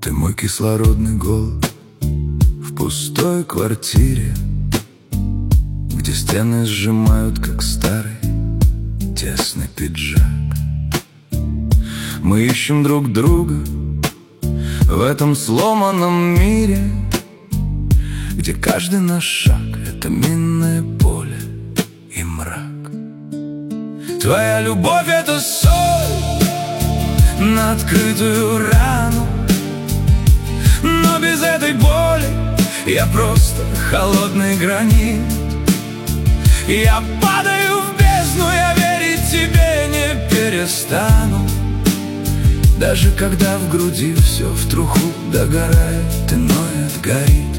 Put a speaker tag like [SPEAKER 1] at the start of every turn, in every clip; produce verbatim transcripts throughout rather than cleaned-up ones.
[SPEAKER 1] Ты мой кислородный голод в пустой квартире, где стены сжимают, как старый тесный пиджак. Мы ищем друг друга в этом сломанном мире, где каждый наш шаг — это минное поле и мрак. Твоя любовь — это соль на открытую рану, но без этой боли я просто холодный гранит. Я падаю в бездну, я верить тебе не перестану, даже когда в груди все в труху догорает и ноет, горит.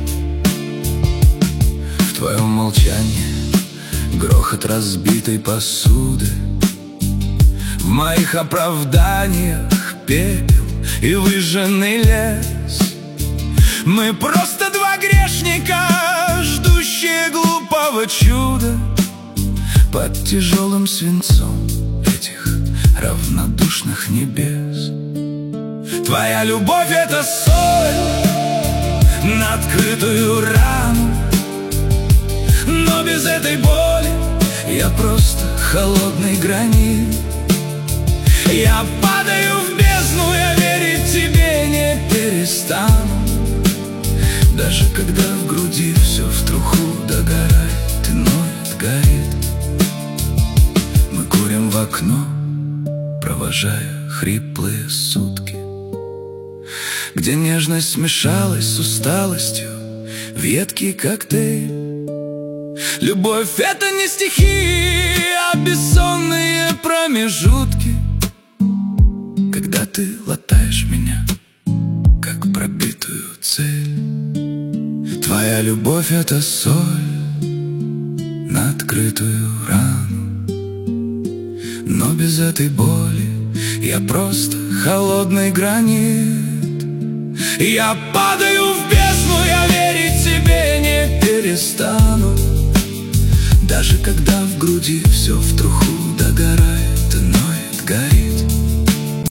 [SPEAKER 1] В твоем молчании грохот разбитой посуды, в моих оправданиях пепел и выжженный лес. Мы просто два грешника, ждущие глупого чуда под тяжелым свинцом этих равнодушных небес. Твоя любовь — это соль на открытую рану, но без этой боли я просто холодный гранит. Я падаю в бездну, я верить тебе не перестану, даже когда в груди все в труху догорает и ноет, горит. Мы курим в окно, провожая хриплые сутки, где нежность смешалась с усталостью в едкий коктейль. Любовь — это не стихи, а бессонные промежутки, когда ты латаешь меня, как пробитую цель. Твоя любовь — это соль на открытую рану, но без этой боли я просто холодный гранит. Я падаю в бездну, я верить тебе не перестану, даже когда в груди все в труху догорает и ноет, горит.